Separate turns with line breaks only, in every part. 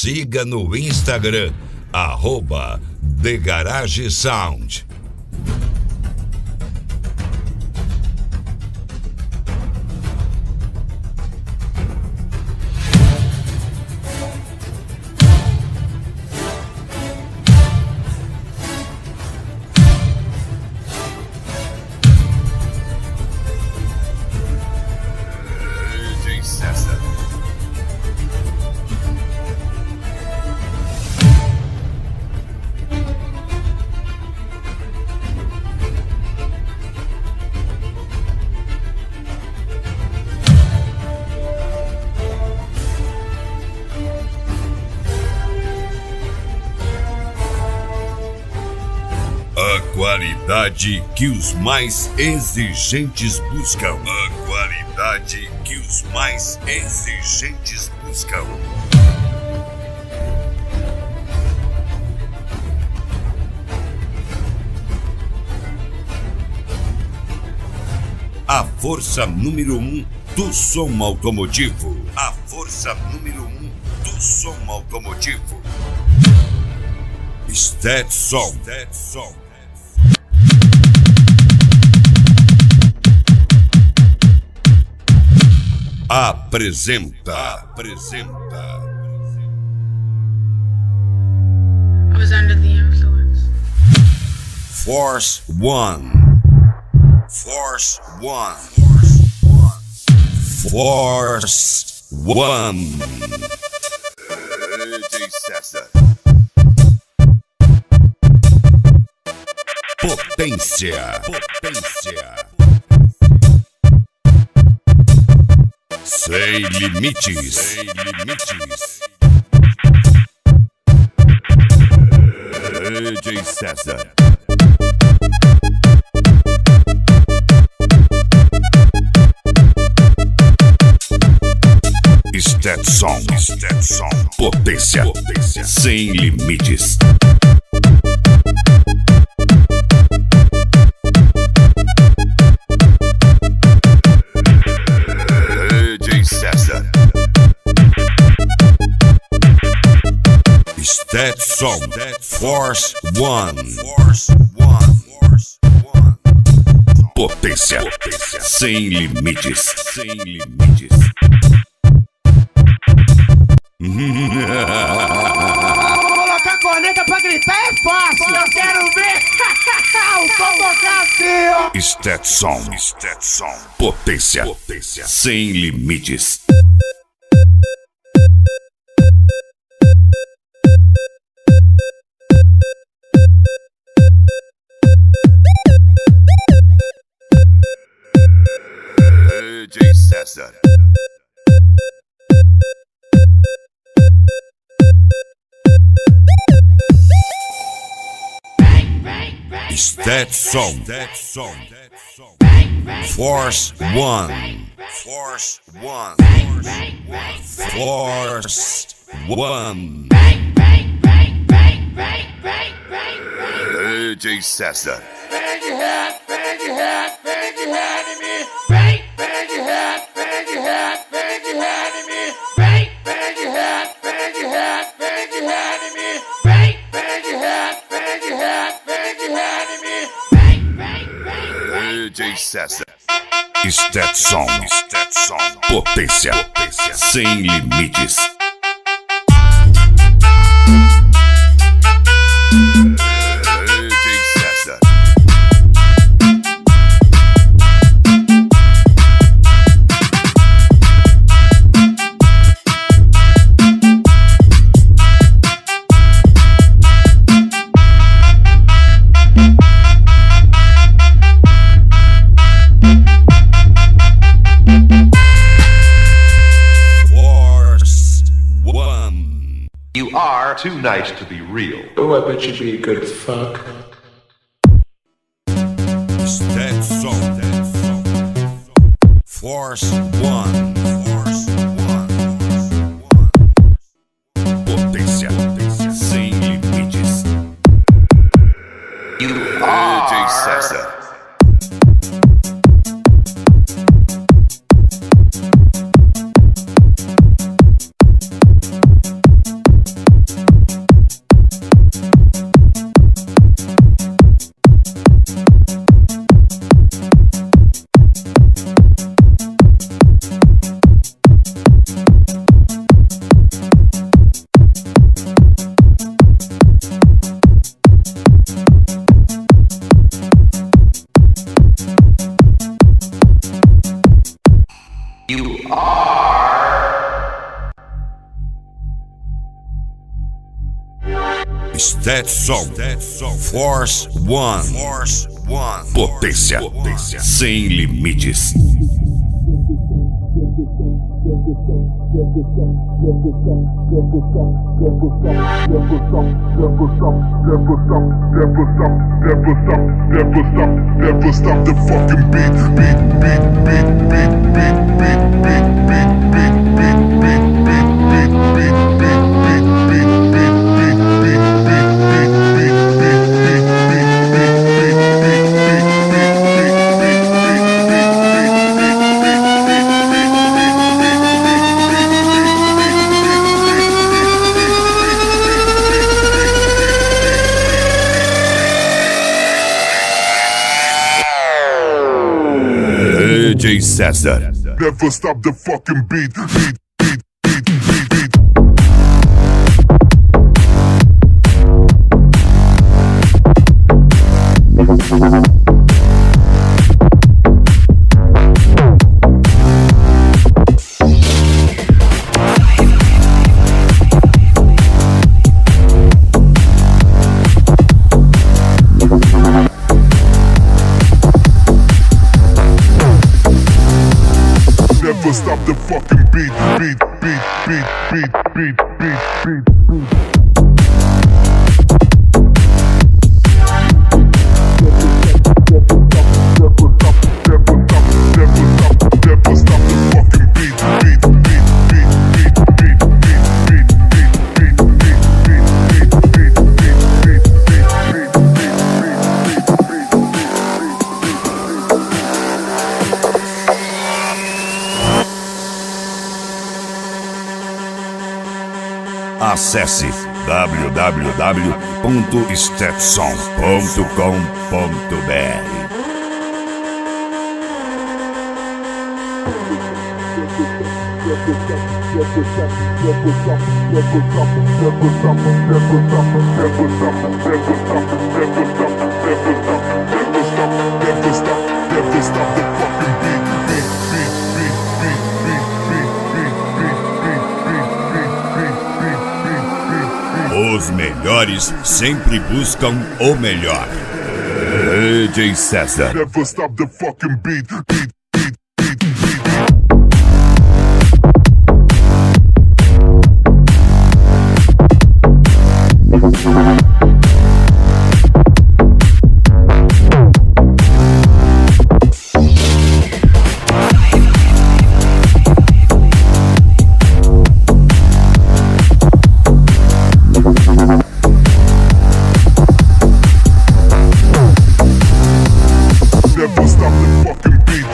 siga no Instagram, @The Garage Sound. A qualidade que os mais exigentes buscam. A qualidade que os mais exigentes buscam. A força número 1 do som automotivo. A força número 1 do som automotivo. Stetson. Apresenta.
I was under the influence.
Force One. Force One. DJ César. Potência. Sem limites. DJ César. Stetson. Potência. Sem limites. DJ César. Stetson. Force One. Potência. Sem limites.
Colocar corneta pra gritar é fácil. Eu quero ver o som tocar assim.
Stetson. Potência. Sem limites. DJ César. Stetson. Force One. DJ César.
Bang your hat in me. Bang your hat in me. Bang your hat in me. Bang your hat in me.
DJ César. Stetson. Potência. Sem limites.
You are too nice to be real.
Oh, I bet you'd be a good fuck.
Stetson. Force One. Potência. Sem limites.
You are
DJ César. Stetson. Force One. Potência sem limites.
Never stop the fucking beat.
DJ César.
Never stop the fucking beat. Never stop the fucking beat.
Acesse www.stetson.com.br. Os melhores sempre buscam o melhor. DJ César.
Never stop the fucking beat. Never stop the fucking beat.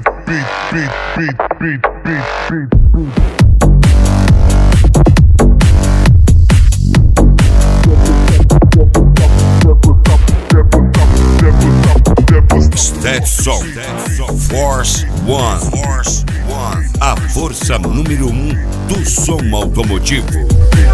Stetson. Force One. A força número 1 do som automotivo.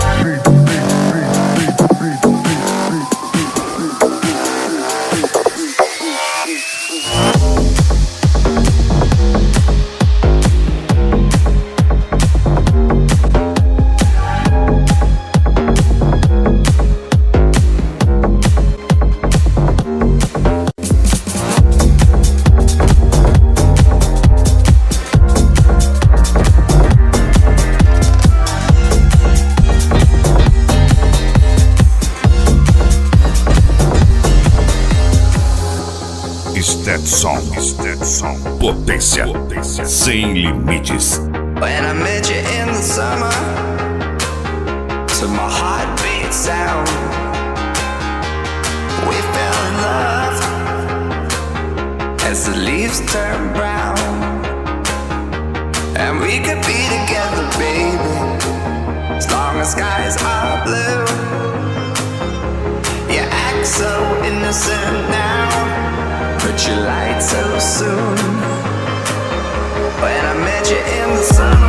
Stetson. Potência sem limites.
When I met you in the summer, to my heartbeat sound, we fell in love as the leaves turn brown, and we could be together, baby, as long as skies are blue. You act so innocent now, but you lied so soon. When I met you in the summer.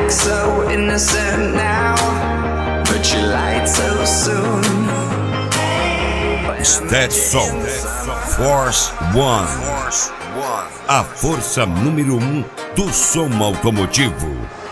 act so innocent now, but you lied so soon.
Stetson, Force One, a força número 1 do som automotivo.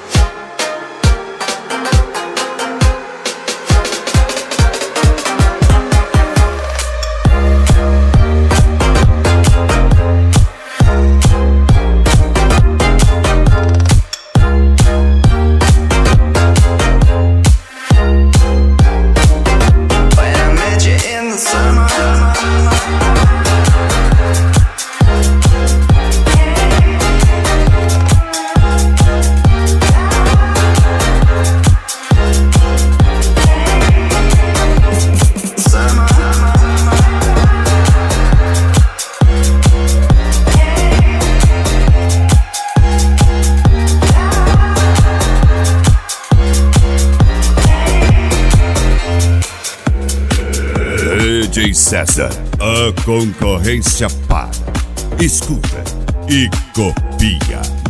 DJ César, a concorrência para. Escuta e copia.